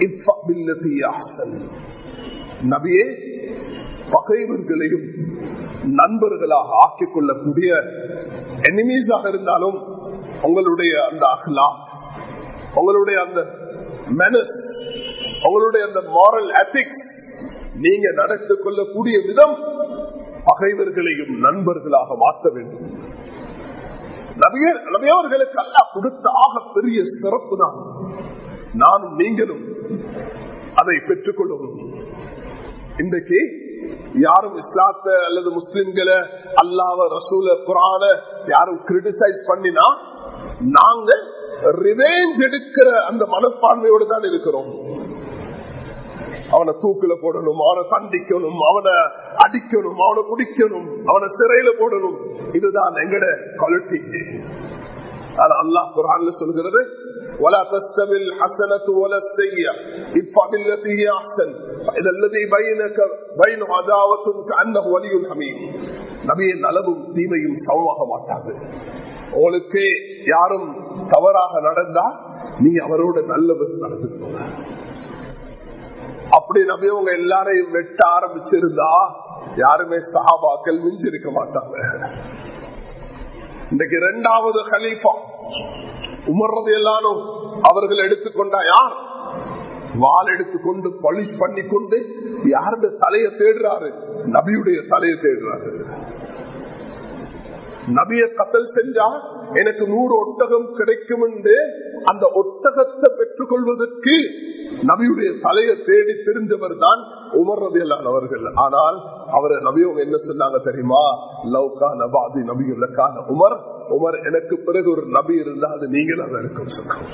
நபியே பகைவர்களையும் நண்பர்களாக ஆக்கிக் கொள்ளக்கூடிய எனிமீஸாக இருந்தாலும் உங்களுடைய அந்த அஹ்லாக், உங்களுடைய அந்த மேனர்ஸ், உங்களுடைய அந்த மாரல் எத்திக்ஸ், நீங்க நடந்து கொள்ளக்கூடிய விதம் பகைவர்களையும் நண்பர்களாக மாற்ற வேண்டும். நபியவர்களுக்கு அல்லாஹ் கொடுத்த ஆக பெரிய சிறப்பு தான் நானும் நீங்களும் அதை பெற்றுக் கொள்ளவும். இன்றைக்கு யாரும் இஸ்லாத்தை அல்லது முஸ்லிம்களை, அல்லாஹ்வை, ரசூலை, குர்ஆனை யாரும் கிரிட்டிசைஸ் பண்ணினா நாங்க ரிவெஞ்ச் எடுக்கிற அந்த மனப்பான்மையோடு தான் இருக்கிறோம். அவனை தூக்குல போடணும், அவனை தண்டிக்கணும், அவனை அடிக்கணும், அவனை குடிக்கணும், அவனை சிறையில போடணும், இதுதான் எங்கட குவாலிட்டி. ஆனா அல்லாஹ் குர்ஆன்ல சொல்கிறது, ولا تستوي الحسنة ولا السيئة ادفع بالتي هي أحسن فإذا الذي بينه عداوة كأنه ولي حميم. நபியின் நலவும் தீமையும் சமமாக மாட்டாது. உங்களுக்கு யாரும் தவறாக நடந்தா நீ அவரோட நல்லவர் நடந்து போக. அப்படி நபி உங்க எல்லாரையும் வெட்ட ஆரம்பிச்சிருந்தா யாருமே சஹாபாக்கள் மிஞ்சிருக்க மாட்டாங்க. இன்றைக்கு 2வது கலீஃபா உமர் ரலியல்லாஹு அவர்கள் எடுத்துக்கொண்டா யார்? வாள் எடுத்துக்கொண்டு பாலிஷ் பண்ணி கொண்டு யாருடைய தலையை தேடுறாரு? நபியுடைய தலையை தேடுறாரு. நபியை கத்தல் செஞ்சா எனக்கு 100 ஒட்டகம் கிடைக்கும் என்று அந்த ஒட்டகத்தை பெற்றுக் கொள்வதற்கு நபியுடைய தலையை தேடி தெரிஞ்சவர் தான் உமர் ரலியல்லாஹு அவர்கள். ஆனால் அவர் நபியவங்க என்ன சொன்னாங்க தெரியுமா? லவ்கா நபாதி நபியுல்லகான உமர், உமர் எனக்கு பிறகு ஒரு நபி இருந்தா அது நீங்கள் அதை இருக்கும் சொன்னாங்க.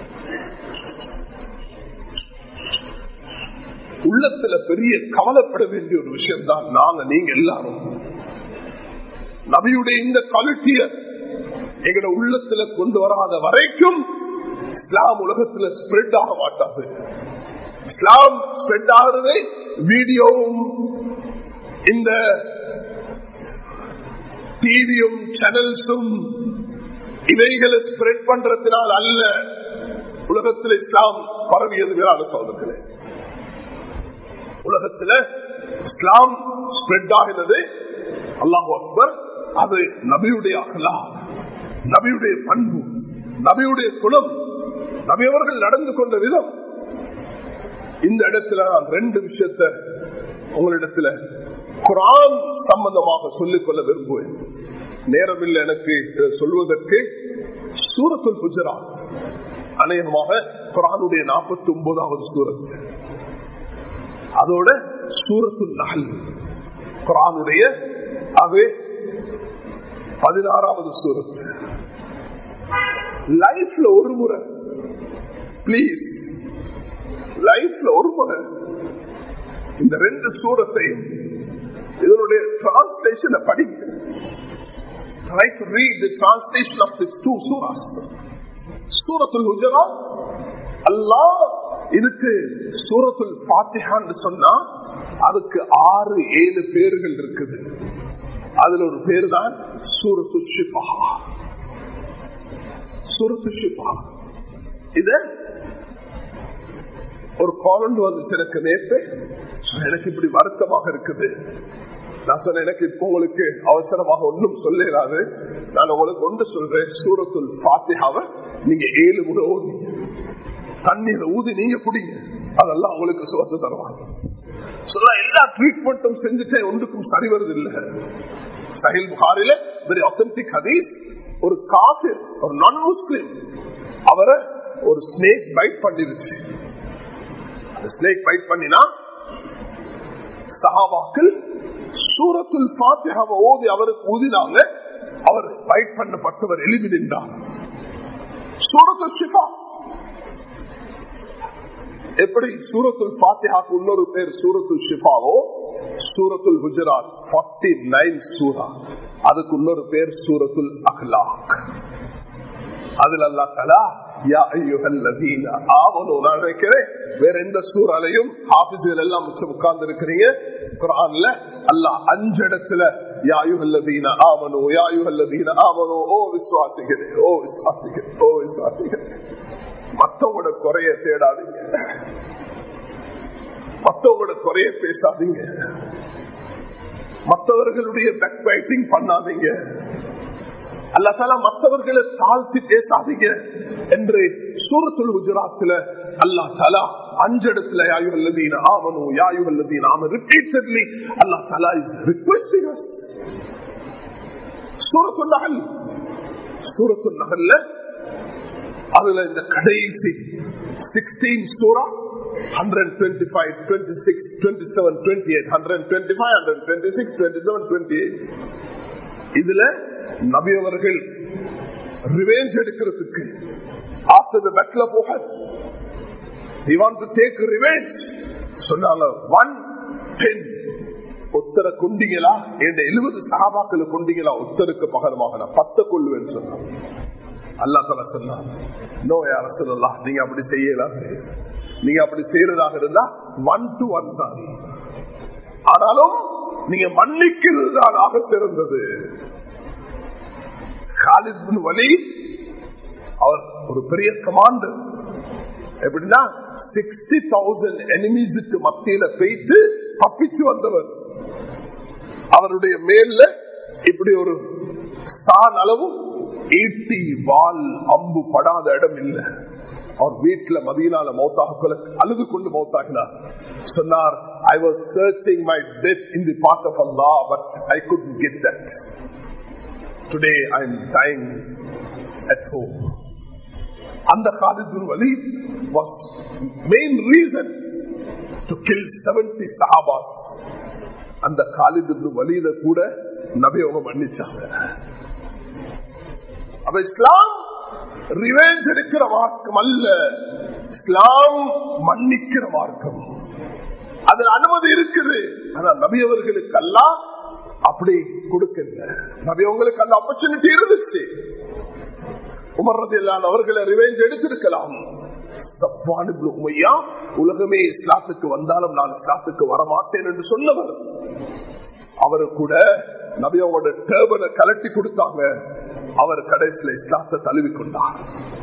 உள்ளத்துல பெரிய கவலைப்பட வேண்டிய ஒரு விஷயம் தான், நாங்க நீங்க எல்லாரும் நபியுடைய இந்த குவாலிட்டிய எங்கட உள்ளத்துல கொண்டு வராத வரைக்கும் இஸ்லாம் உலகத்துல ஸ்ப்ரெட் ஆக மாட்டாது. இஸ்லாம் ஸ்ப்ரெட் ஆகிறது வீடியோவும் இந்த டிவியும் சேனல்ஸும் இவைகளை ஸ்ப்ரெட் பண்றதுனால் அல்ல உலகத்தில் இஸ்லாம் பரவியது. வேறான சோதனை உலகத்துல இஸ்லாம் ஸ்ப்ரெட் ஆகிறது. அல்லாஹு அக்பர். அது நபியுடைய அஹ்லாக், நபியுடைய பண்பு, நபியுடைய குணம், நபியவர்கள் நடந்து கொண்ட விதம். இந்த இடத்துல நான் 2 விஷயத்தை உங்களிடத்துல குர்ஆன் சம்பந்தமாக சொல்லிக்கொள்ள விரும்புவேன். நேரம் இல்லை எனக்கு சொல்வதற்கு. சூரத்துல் ஹுஜராத் அநேகமாக குர்ஆனுடைய 49வது சூரத், அதோட சூரத்துல் நஹ்ல் குர்ஆனுடைய 16வது சூரத். லைஃப்ல ஒரு முறை பிளீஸ், லைஃப்ல ஒரு முறை இந்த 2 சூரத்தையும் இதனுடைய டிரான்ஸ்லேஷனை படிங்க. Try to read the translation of these 2 surahs. சூரத்துல் ஹுஜராத் அல்லாஹ் இதுக்கு சூரத்துல் ஃபாத்திஹான்னு சொன்னா அதுக்கு 6-7 பேர்கள் இருக்குது. அதுல ஒரு பேர் தான் சூரத்துல் ஷிஃபா. சூரத்துல் ஷிஃபா இத ஒரு காலண்டு வந்து எனக்கு நேற்று எனக்கு இப்படி வருத்தமாக இருக்குது. நான் சொன்னேன், எனக்கு இப்ப உங்களுக்கு அவசரமாக ஒன்றும் சொல்லலாது, நான் உங்களுக்கு ஒன்று சொல்றேன், சூரத்துல் ஃபாத்திஹாவை நீங்க 7 முறை ஓதி தண்ணீரை ஊதி நீங்க குடிங்க, அதெல்லாம் உங்களுக்கு சுகத்தை தருவாங்க. சொல்ல எல்லா ட்ரீட்மெண்ட்டும் செஞ்சுட்டேன், ஒன்றுக்கும் சரி வருது இல்ல. சஹீஹ் புகாரில வெரி ஆத்தென்டிக் ஹதீஸ், ஒரு காஃபிர், ஒரு நான் முஸ்லிம், அவரை ஒரு ஸ்னேக் பைட் பண்ணிருச்சு. ஸ்னேக் பைட் பண்ணினா சஹாபாக்கள் சூரத்துல் ஃபாத்திஹாவை ஓதி அவருக்கு ஊதினாங்க. அவர் பைட் பண்ணப்பட்டவர் எழுதி நின்றார். சூரத்துல் ஷிஃபா, எப்படி சூரத்துல் ஃபாத்திஹாக்கு இன்னொரு பேர் சூரத்துல் ஷிஃபாவோ, சூரத்துல் ஹுஜராத் 49 சூரா, அதுக்கு இன்னொரு பேர் சூரத்துல் அக்லாக். அதுல அல்லாஹ் தஆலா யா அய்யுஹல்லதீன ஆமனூ, நான் நினைக்கிறேன் வேற எந்த சூறாலையும் ஹாஃபிஸ்கள் எல்லாம் உட்கார்ந்து இருக்கிறீங்க, குர்ஆன்ல அல்லாஹ் 5 இடத்துல யா அய்யுஹல்லதீன ஆமனூ, யா அய்யுஹல்லதீன ஆமனூ, ஓ விசுவாசிகளே, ஓ விசுவாசிகளே, ஓ விசுவாசிகளே. மத்தவங்களோட குறைய தேடாதீங்க, மத்தவங்களோட குறைய பேசாதீங்க, மற்றவர்களுடைய பேக் பைட்டிங் பண்ணாதீங்க, அல்லாஹ் தஆலா மற்றவர்களை தாழ்த்தி பேசாதீங்க என்று சூரத்துல் ஹுஜராத்ல அல்லாஹ் தஆலா 5 இடத்துல யா அய்யுஹல்லதீன ஆமனூ, யா அய்யுஹல்லதீன ஆமனூ ரிப்பீட்டட்லி அல்லாஹ் தஆலா இஸ் ரிக்வெஸ்டிங் us. சூரத்துல் நஹல், சூரத்துல் நஹல்ல அதுல இந்த கடைசி 16 சூரா 125, 26, 27, 28, 125, 126, 27, 28. இதுல நபி அவர்கள் ரிவெஞ்ச் எடுக்கிறதுக்கு after the battle of Uhud he want to take revenge சொன்னாங்க. 110 ஒத்தர கொண்டீங்களா, என்ற 70 சஹாபாக்களை கொண்டீங்களா, ஒத்தருக்கு பகரமாக நான் 10 கொள்ளுவேன்னு சொன்னாங்க. அல்லாஹ் தஆலா சொன்னார், நோ யா ரசூலல்லாஹ், நீங்க அப்படி செய்யலாம், நீங்க அப்படி செய்யறதாக இருந்தா 1 to 1 தான், ஆனாலும் நீங்க மன்னிக்கிறது தான் ஆக சிறந்தது. காலித் பின் வலீத் அவர் ஒரு பெரிய கமாண்டர், எப்படின்னா 60,000 எனிமீஸுக்கு மத்தியில போயிட்டு தப்பிச்சு வந்தவர். அவருடைய மேல இப்படி ஒரு ஸ்தான் அளவு 80 வால் அம்பு படாத இடம் இல்லை. அவர் வீட்டுல மதீனால மௌத்தாக அழுது கொண்டு மௌத்தாகினார். சொன்னார், I was searching my death in the path of Allah, but I couldn't get that. Today I am dying at home. And the Khalid bin Walid was main reason to kill 70 Sahabas. And the Khalid bin Walid கூட நபி அவங்க மன்னிச்சாங்க. அப்ப இஸ்லாம் ரிவெஞ்ச் எடுக்கிற மார்க்கம் அல்ல, இஸ்லாம் மன்னிக்கிற மார்க்கம். அதுல அனுமதி இருக்குது. ஆனா நபி அவர்களுக்கு எல்லாம் அப்படி கொடுக்கல. நபி அவங்களுக்கு அந்த ஆப்பர்ச்சுனிட்டி இருந்துச்சு. உமர் ரலியல்லாஹு அவர்களை ரிவெஞ்ச் எடுத்திருக்கலாம். சஃப்வான் இப்னு உமையா உலகமே இஸ்லாத்துக்கு வந்தாலும் நான் இஸ்லாத்துக்கு வரமாட்டேன் என்று சொன்னவர். அவரு கூட நபி அவங்களோட டர்பனை கலட்டி கொடுத்தாங்க. அவர் கடைசியில் இஸ்லாத்தை தழுவிக்கொண்டார்.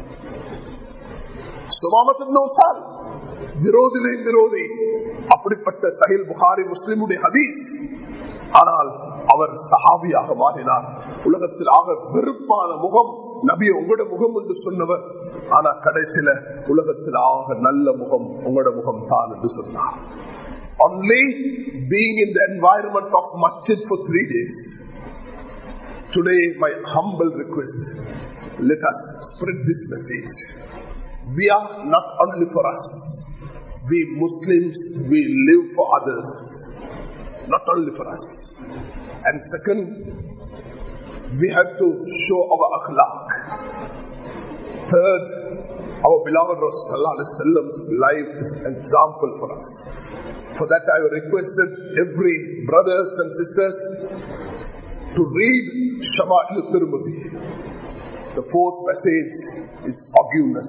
விரோதி அப்படிப்பட்ட சஹீஹ் புகாரி முஸ்லிமுடைய ஹதீஸ். ஆனால் அவர் சஹாபியாக மாறினார். உலகத்தில் ஆக வெறுப்பான முகம் நபி உங்களோட முகம் என்று சொன்னவர். ஆனா கடைசியில உலகத்தில் ஆக நல்ல முகம் உங்களோட முகம் தான் என்று சொன்னார். Only being in the environment of masjid for 3 days. Today my humble request, let us spread this message. We are not only for us. We Muslims, we live for others, not only for us. And second, we have to show our akhlaq. Third, our beloved Rasulullah's life example for us. For that I have requested every brothers and sisters to read Shama'il al-Tirmidhi. The fourth message is forgiveness.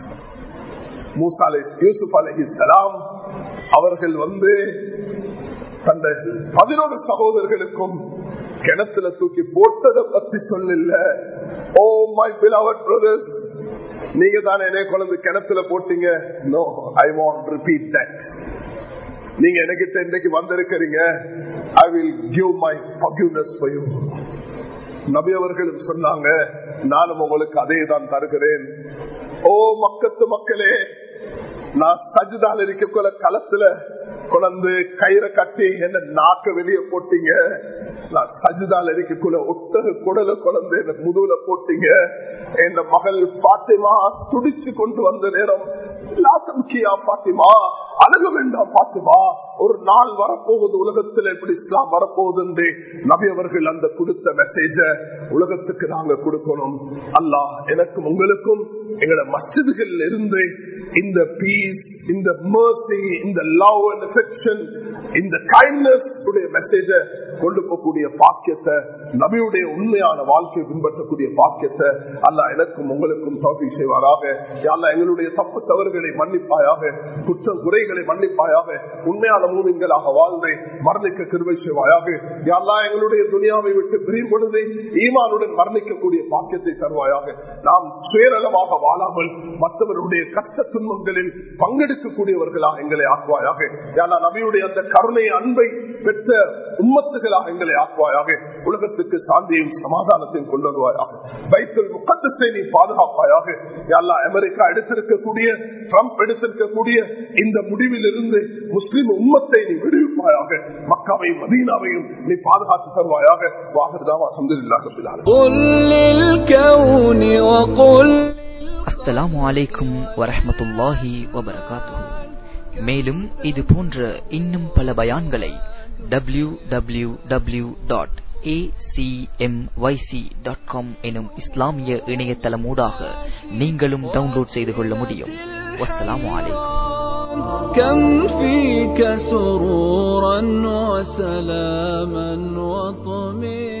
Yusuf அலைஹிஸ்ஸலாம் அவர்கள் தந்த 11 சகோதரர்களுக்கும் கிணத்துல தூக்கி போட்டதை பத்தி சொல்லல. ஓ மை beloved brothers, நீங்க தானே என்னை குழந்தை கிணத்துல போட்டீங்க. No, I won't repeat that. நீங்க என்கிட்ட இன்றைக்கு வந்திருக்கிறீங்க. I will give my forgiveness for you. நபி அவர்களும் சொன்னாங்க, நானும் உங்களுக்கு அதே தான் தருகிறேன். ஓ மக்கத்து மக்களே, நான் சஜ்தால இருக்கக்குள்ள களத்துல குழந்தை கயிறை கட்டி என்ன நாக்க வெளியே போட்டீங்க. நான் சஜ்தால இருக்கக்குள்ள ஒட்டக குடல குழந்தை என்ன முதுகுல போட்டீங்க. என் மகள் பாத்திமா துடிச்சு கொண்டு வந்த நேரம், பாத்திமா அழக வேண்டாம் பாத்திமா, ஒரு நாள் வரப்போகுது உலகத்தில் எப்படி இஸ்லாம் வரப்போகுது என்று நபி அவர்கள் அந்த கொடுத்த மெசேஜ உலகத்துக்கு நாங்க கொடுக்கணும். அல்லாஹ் எனக்கும் உங்களுக்கும் எங்களோட மஸ்ஜிதுகள் இருந்து இந்த பீஸ், இந்த mercy, இந்த love and affection, இந்த kindness உடைய மெசேஜ கொண்டு போகக்கூடிய பாக்கியத்தை, நபியுடைய உண்மையான வாழ்க்கையை பின்பற்றக்கூடிய பாக்கியத்தை அல்லாஹ் எனக்கும் உங்களுக்கும் தௌஃபீக் செய்வாராக. யா அல்லாஹ் எங்களுடைய தப்பு தவறுகளை மன்னிப்பாயாக, குற்றம் குறைகளை மன்னிப்பாயாக, உண்மையான மூமின்களாக வாழ்ந்து மரணிக்க கிருபை செய்வாயாக. யா அல்லாஹ் எங்களுடைய துனியாவை விட்டு பிரியும் பொழுது ஈமானுடன் மரணிக்கக்கூடிய பாக்கியத்தை தருவாயாக. நாம் சுயநலமாக வாழாமல் மற்றவருடைய கஷ்ட துன்பங்களில் பங்கெடுக்கக்கூடியவர்களாக எங்களை ஆக்குவாயாக. யா அல்லாஹ் நபியுடைய அந்த கருணை அன்பை பெற்ற உம்மத்துகளாக எங்களை ஆக்குவாயாக. உலகத்துக்கு சாந்தியையும் சமாதானத்தையும் கொண்டு வருவாயாக. பைத்துல் முகத்தஸை நீ பாதுகாப்பாயாக. யா அல்லாஹ் அமெரிக்கா எடுத்திருக்கக்கூடிய, ட்ரம்ப் எடுத்திருக்கக்கூடிய இந்த முடிவில் இருந்து முஸ்லிம் உம்மத்தை நீ விடுவிப்பாயாக. மக்காவையும் மதீனாவையும் நீ பாதுகாத்து தருவாயாக. வாஹிர் அல்ஹம்துலில்லாஹி ரப்பில் ஆலமீன். அஸ்ஸலாமு அலைக்கும் வரஹ்மத்துல்லாஹி வபரகாத்துஹு. மேலும் இது போன்ற இன்னும் பல பயான்களை www.acmyc.com எனும் இஸ்லாமிய இணையதளமூடாக நீங்களும் டவுன்லோட் செய்து கொள்ள முடியும். வஸ்ஸலாமு அலைக்கும். كم فيك سرورا وسلاما وطمئنا